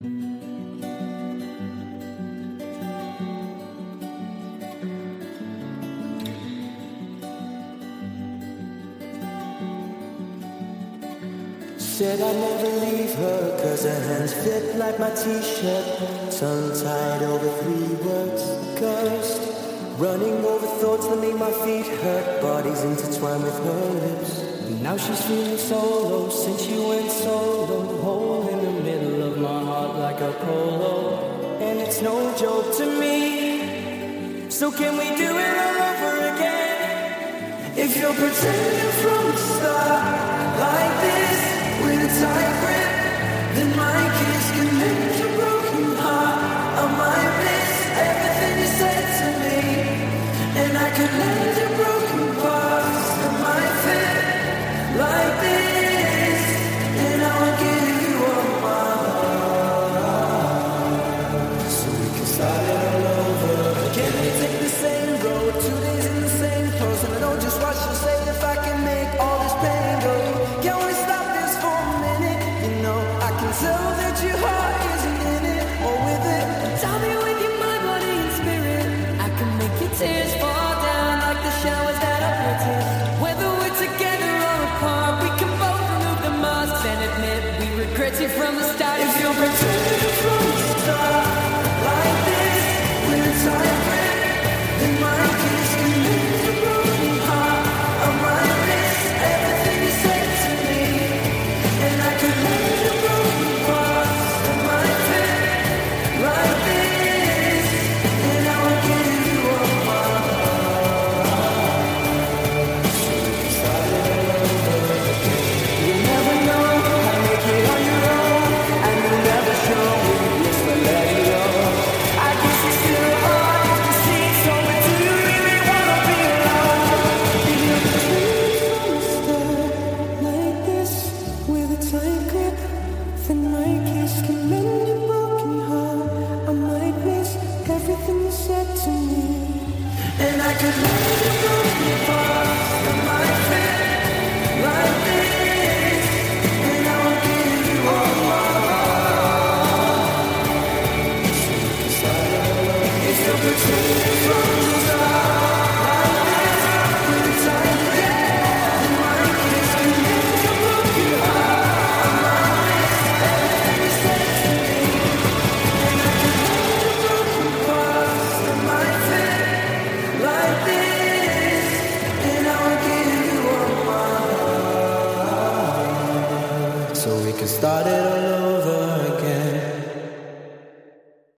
Said I'd never leave her, cause her hands fit like my t-shirt. Tongue-tied over 3 words, cursed. Running over thoughts that make my feet hurt. Bodies intertwined with her lips. And now she's feeling so low since she went solo. Hole in the middle of my heart like a polo. And it's no joke to me. So can we do it all over again? If you're pretending from the start like this, with a tight grip, then my kiss can mend your broken heart. I might miss everything you said to me, and I could lend you broken parts that might fit like this, and I will give you all my heart, so we can start it all over. Can we take the same road, 2 days in the same clothes, and I know just what you say if I can make all this pain go. Can we stop this for a minute? You know I can tell that your heart isn't in it or with it. Tell me with your mind, body and spirit, I can make your tears fall down like the showers that are written. Whether we're together or apart, we can both remove the masks and admit we regret it from the start. If you're pretending from the start like this, with a tight grip, then my kiss can mend your broken heart. I might miss everything you said to me, and I could lend you broken parts that might fit like this, and I will give you all my heart, so we can start it all over again. You never know how to make it on your own, and you'll never show weakness by letting go. I guess it's still hard to see, so but do you really wanna be alone? If you're pretending from the start like this, with a tight grip, then my kiss can mend your broken heart. I might miss everything you said to me, and I could lend you broken parts that might fit like this, and I will give you all my heart, so we can start it all over. If you're pretending from the start like this, with a tight grip, then my kiss can mend your broken heart. I might miss everything you said to me, and I could lend you broken parts that might fit like this, and I will give you all my heart, so we can start it all over again.